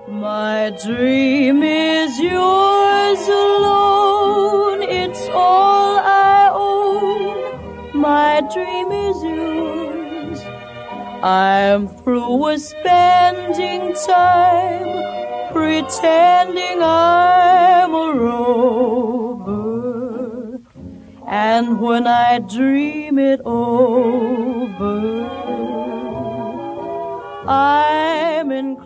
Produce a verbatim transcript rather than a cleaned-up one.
My dream is yours alone. It's all I own. My dream is yours. I'm through with spending time pretending I'm a rover. And when I dream it over, I'm inclined